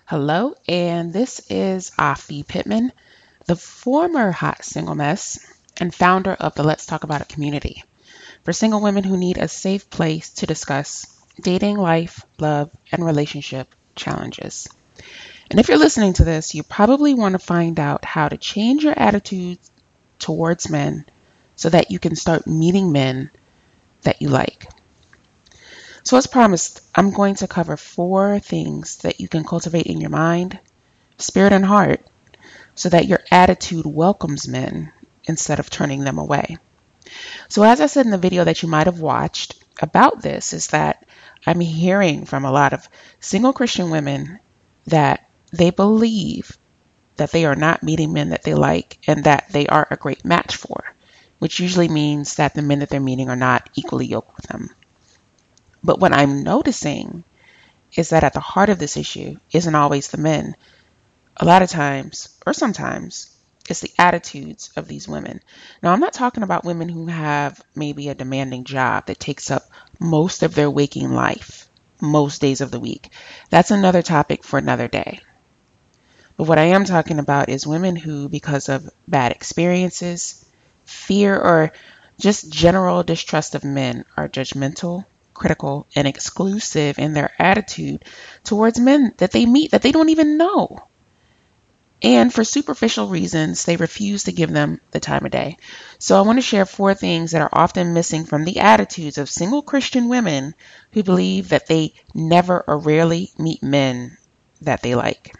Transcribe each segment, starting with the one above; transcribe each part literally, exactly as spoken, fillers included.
Hello, and this is Afi Pittman, the former hot single mess and founder of the Let's Talk About It community for single women who need a safe place to discuss dating, life, love, and relationship challenges. And if you're listening to this, you probably want to find out how to change your attitude towards men so that you can start meeting men that you like. So, as promised, I'm going to cover four things that you can cultivate in your mind, spirit, and heart so that your attitude welcomes men instead of turning them away. So, as I said in the video that you might have watched about this, is that I'm hearing from a lot of single Christian women that they believe that they are not meeting men that they like and that they are a great match for, which usually means that the men that they're meeting are not equally yoked with them. But what I'm noticing is that at the heart of this issue isn't always the men. A lot of times, or sometimes, it's the attitudes of these women. Now, I'm not talking about women who have maybe a demanding job that takes up most of their waking life, most days of the week. That's another topic for another day. But what I am talking about is women who, because of bad experiences, fear, or just general distrust of men, are judgmental, critical, and exclusive in their attitude towards men that they meet that they don't even know. And for superficial reasons, they refuse to give them the time of day. So I want to share four things that are often missing from the attitudes of single Christian women who believe that they never or rarely meet men that they like.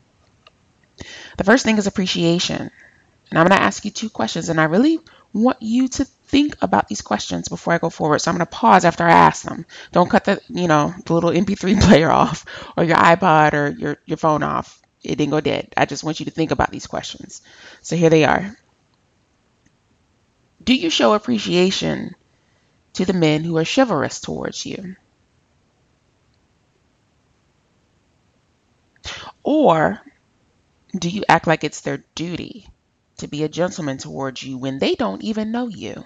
The first thing is appreciation. And I'm going to ask you two questions, and I really want you to think about these questions before I go forward. So I'm going to pause after I ask them. Don't cut the, you know, the little M P three player off or your iPod or your, your phone off. It didn't go dead. I just want you to think about these questions. So here they are. Do you show appreciation to the men who are chivalrous towards you? Or do you act like it's their duty to be a gentleman towards you when they don't even know you?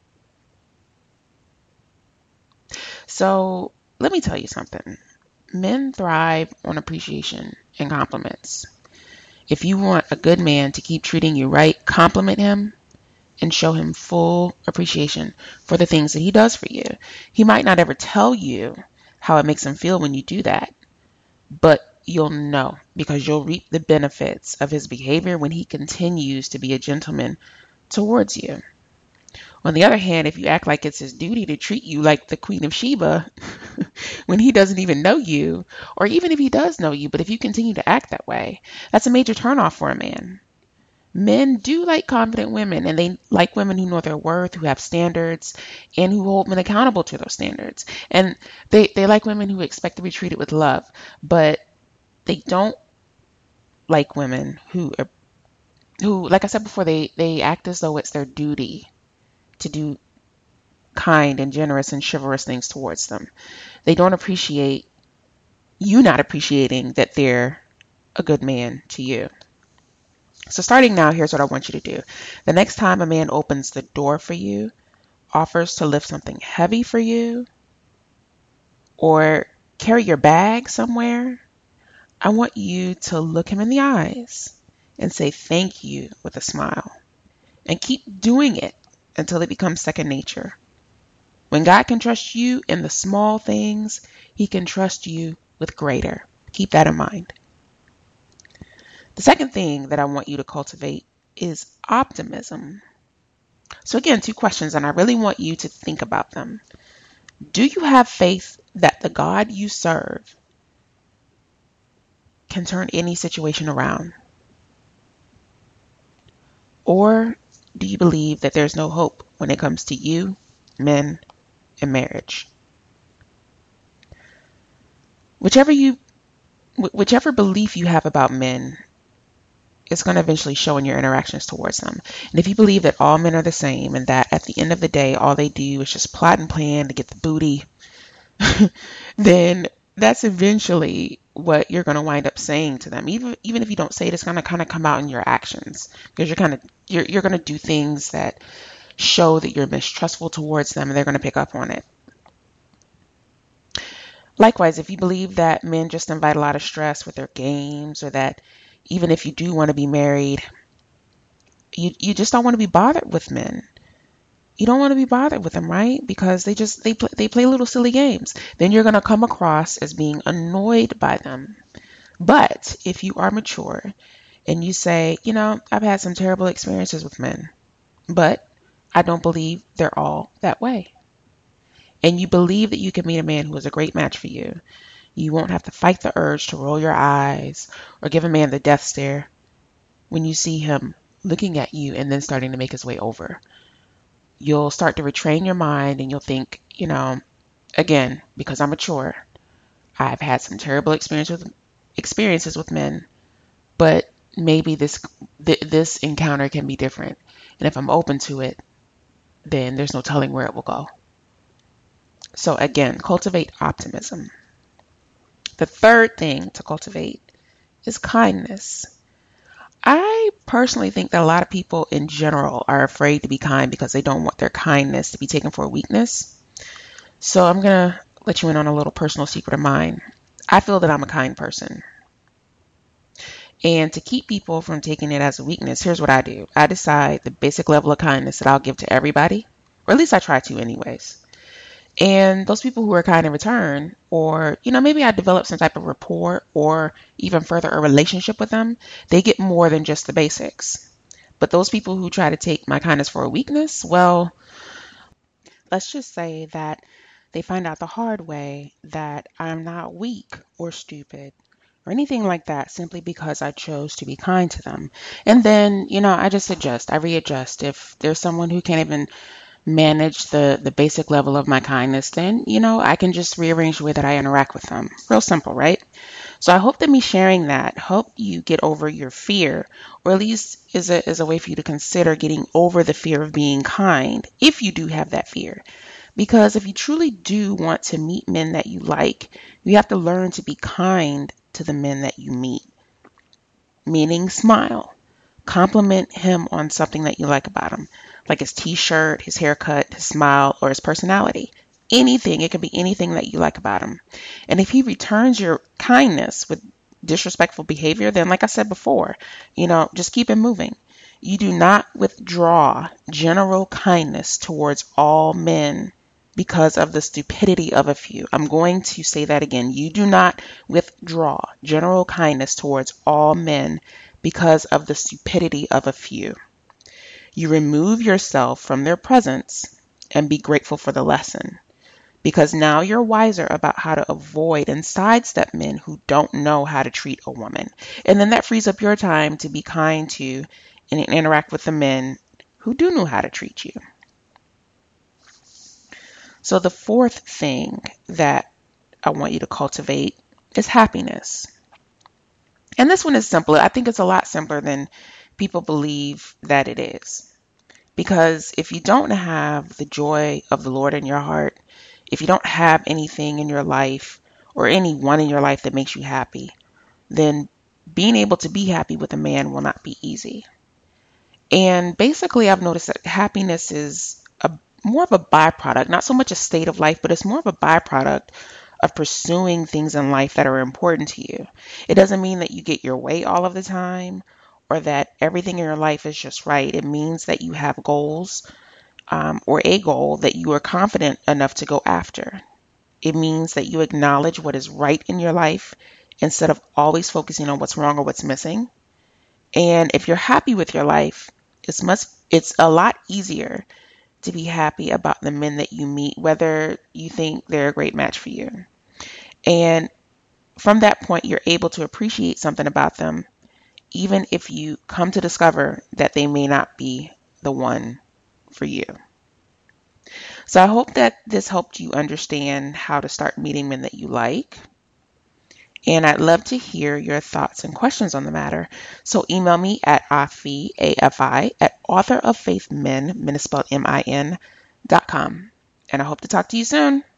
So let me tell you something. Men thrive on appreciation and compliments. If you want a good man to keep treating you right, compliment him and show him full appreciation for the things that he does for you. He might not ever tell you how it makes him feel when you do that, but you'll know because you'll reap the benefits of his behavior when he continues to be a gentleman towards you. On the other hand, if you act like it's his duty to treat you like the Queen of Sheba when he doesn't even know you, or even if he does know you, but if you continue to act that way, that's a major turnoff for a man. Men do like confident women, and they like women who know their worth, who have standards, and who hold men accountable to those standards. And they, they like women who expect to be treated with love, but they don't like women who, are, who, like I said before, they, they act as though it's their duty to do kind and generous and chivalrous things towards them. They don't appreciate you not appreciating that they're a good man to you. So starting now, here's what I want you to do. The next time a man opens the door for you, offers to lift something heavy for you, or carry your bag somewhere, I want you to look him in the eyes and say thank you with a smile. And keep doing it until it becomes second nature. When God can trust you in the small things, he can trust you with greater. Keep that in mind. The second thing that I want you to cultivate is optimism. So again, two questions, and I really want you to think about them. Do you have faith that the God you serve can turn any situation around? Or do you believe that there's no hope when it comes to you, men, and marriage? Whichever you, whichever belief you have about men, it's going to eventually show in your interactions towards them. And if you believe that all men are the same and that at the end of the day, all they do is just plot and plan to get the booty, then that's eventually what you're going to wind up saying to them. Even even if you don't say it, it's going to kind of come out in your actions because you're kind of you're you're going to do things that show that you're mistrustful towards them, and they're going to pick up on it. Likewise, if you believe that men just invite a lot of stress with their games, or that even if you do want to be married, you, you just don't want to be bothered with men. You don't want to be bothered with them, right? Because they just they play, they play little silly games. Then you're going to come across as being annoyed by them. But if you are mature and you say, you know, I've had some terrible experiences with men, but I don't believe they're all that way. And you believe that you can meet a man who is a great match for you. You won't have to fight the urge to roll your eyes or give a man the death stare when you see him looking at you and then starting to make his way over. You'll start to retrain your mind and you'll think, you know, again, because I'm mature, I've had some terrible experiences with, experiences with men, but maybe this th- this encounter can be different. And if I'm open to it, then there's no telling where it will go. So again, cultivate optimism. The third thing to cultivate is kindness. I personally think that a lot of people in general are afraid to be kind because they don't want their kindness to be taken for a weakness. So I'm going to let you in on a little personal secret of mine. I feel that I'm a kind person. And to keep people from taking it as a weakness, here's what I do. I decide the basic level of kindness that I'll give to everybody, or at least I try to anyways. And those people who are kind in return, or, you know, maybe I develop some type of rapport or even further a relationship with them, they get more than just the basics. But those people who try to take my kindness for a weakness, well, let's just say that they find out the hard way that I'm not weak or stupid or anything like that simply because I chose to be kind to them. And then, you know, I just adjust, I readjust. If there's someone who can't even manage the, the basic level of my kindness, then, you know, I can just rearrange the way that I interact with them. Real simple, right? So I hope that me sharing that helped you get over your fear, or at least is a, is a way for you to consider getting over the fear of being kind, if you do have that fear. Because if you truly do want to meet men that you like, you have to learn to be kind to the men that you meet. Meaning smile. Compliment him on something that you like about him, like his t-shirt, his haircut, his smile, or his personality. Anything. It could be anything that you like about him. And if he returns your kindness with disrespectful behavior, then like I said before, you know, just keep it moving. You do not withdraw general kindness towards all men because of the stupidity of a few. I'm going to say that again. You do not withdraw general kindness towards all men because of the stupidity of a few. You remove yourself from their presence and be grateful for the lesson, because now you're wiser about how to avoid and sidestep men who don't know how to treat a woman. And then that frees up your time to be kind to and interact with the men who do know how to treat you. So the fourth thing that I want you to cultivate is happiness. And this one is simpler. I think it's a lot simpler than people believe that it is. Because if you don't have the joy of the Lord in your heart, if you don't have anything in your life or anyone in your life that makes you happy, then being able to be happy with a man will not be easy. And basically, I've noticed that happiness is a more of a byproduct, not so much a state of life, but it's more of a byproduct of pursuing things in life that are important to you. It doesn't mean that you get your way all of the time or that everything in your life is just right. It means that you have goals um, or a goal that you are confident enough to go after. It means that you acknowledge what is right in your life instead of always focusing on what's wrong or what's missing. And if you're happy with your life, it's much, it's a lot easier to be happy about the men that you meet, whether you think they're a great match for you. And from that point, you're able to appreciate something about them, even if you come to discover that they may not be the one for you. So I hope that this helped you understand how to start meeting men that you like. And I'd love to hear your thoughts and questions on the matter. So email me at afi, A F I, at author of faith men, men is spelled M I N, dot com. And I hope to talk to you soon.